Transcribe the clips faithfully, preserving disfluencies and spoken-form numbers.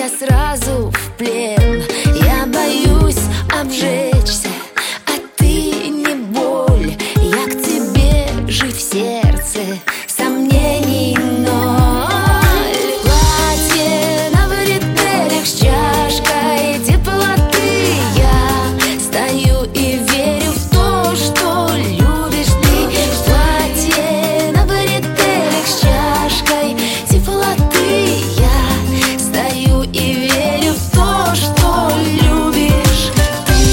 я сразу в плен. Я боюсь обжечься, а ты не боль. Я к тебе жить в сердце, сомнений ноль. Платье на бретелях с чашкой теплоты. Я стою и верю в то, что любишь ты. Платье на бретелях с чашкой теплоты. Я стою и верю в то, что любишь ты.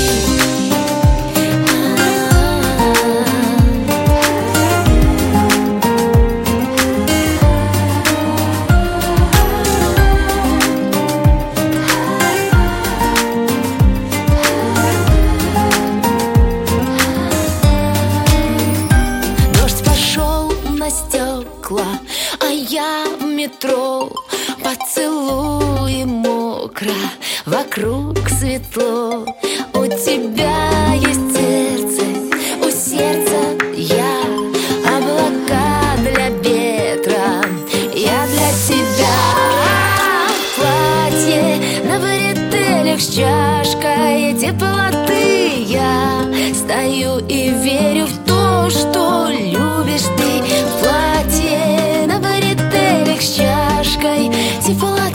Дождь пошел на стекла, а я в метро. Поцелуй мокро, вокруг светло. У тебя есть сердце, у сердца я. Облака для ветра, я для тебя. Платье на бретелях с чашкой теплоты. Я стою и верю в то, что любишь ты. Платье на бретелях с чашкой теплоты.